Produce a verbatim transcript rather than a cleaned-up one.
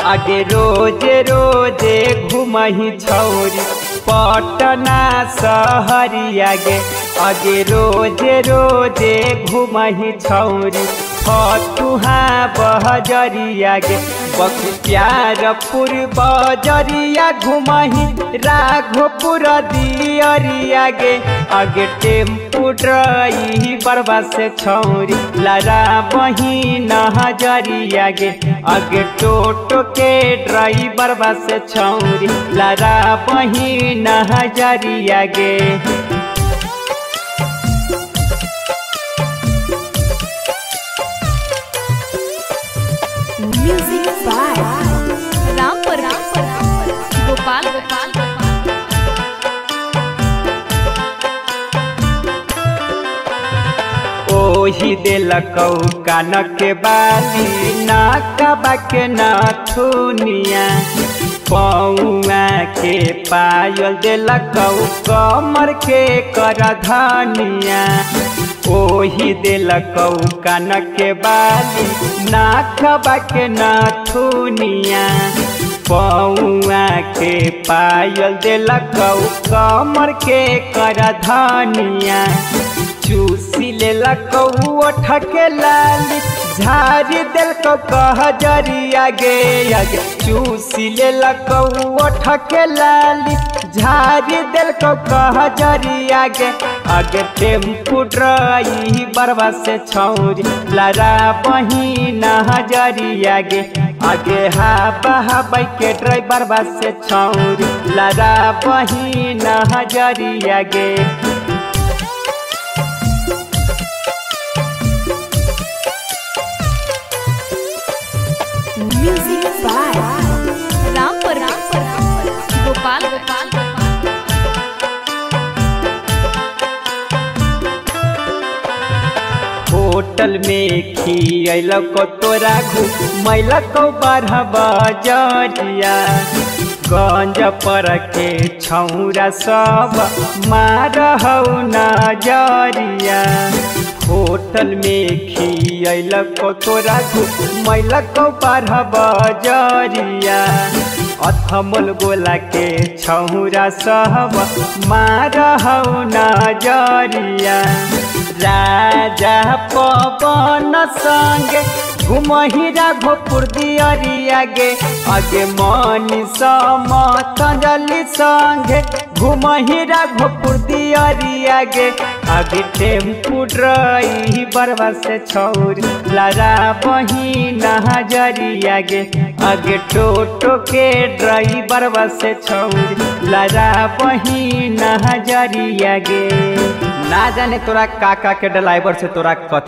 आगे रोजे रोजे घुमही छौरी पटना सहरिया गे। आगे रोजे रोजे घुमही छौरी फतुहा बहजरिया गे। बख्तियारपुर बजरिया घुमही राघोपुर दियरिया गे। आगे टेम्पू ड्राइवर से छौरी लड़ा बही नजरिया गे। आगे टोटो के ड्राइवर से छौरी लड़ा बही नजरिया गे। म्यूजिक बाय रामपुर गोपाल गोपाल ओही दिलकौ कान के बाली नाकबा के नथुनिया। पौआ के पायल दिलकौ कमर के करधनिया। ओही दिलकौ कान के बाली नाकबा के नथुनिया। पौआ के पायल दिलकौ कमर के करधनिया। चूसी लेलकौ ओठ के लाली झारी दिलकौ कहजरिया गे। आगे चूसी लेलकौ ओठ के लाली झारी दिलकौ कहजरिया गे। आगे टेम्पू ड्राइवर से छौरी लड़ा बही नजरिया गे। आगे हाबा हाबाई के ड्राइवर से छौरी लड़ा बही नजरिया गे। Music by Rampur Gopal Gopal hotel में खियलको तोरा घुमैलको बारह बजरिया। गंज पर के छौरा सब मारहौ नजरिया। होटल में खियलको तोरा घुमैलको बारह बजरिया। अथमल गोला के छौरा सब मारहौ नजरिया। राजा पवन संगे घुमही राघोपुर दियरिया गे। आगे मनीष मतंजलि संगे घुमही राघोपुर दियरिया गे। आगे टेम्पू ड्राइवर से छौरी लड़ा बही नजरिया गे। आगे टोटो के ड्राइवर से छौरी लड़ा बही नजरिया गे। ना जाने तोरा काका के ड्राइवर से तोरा कथी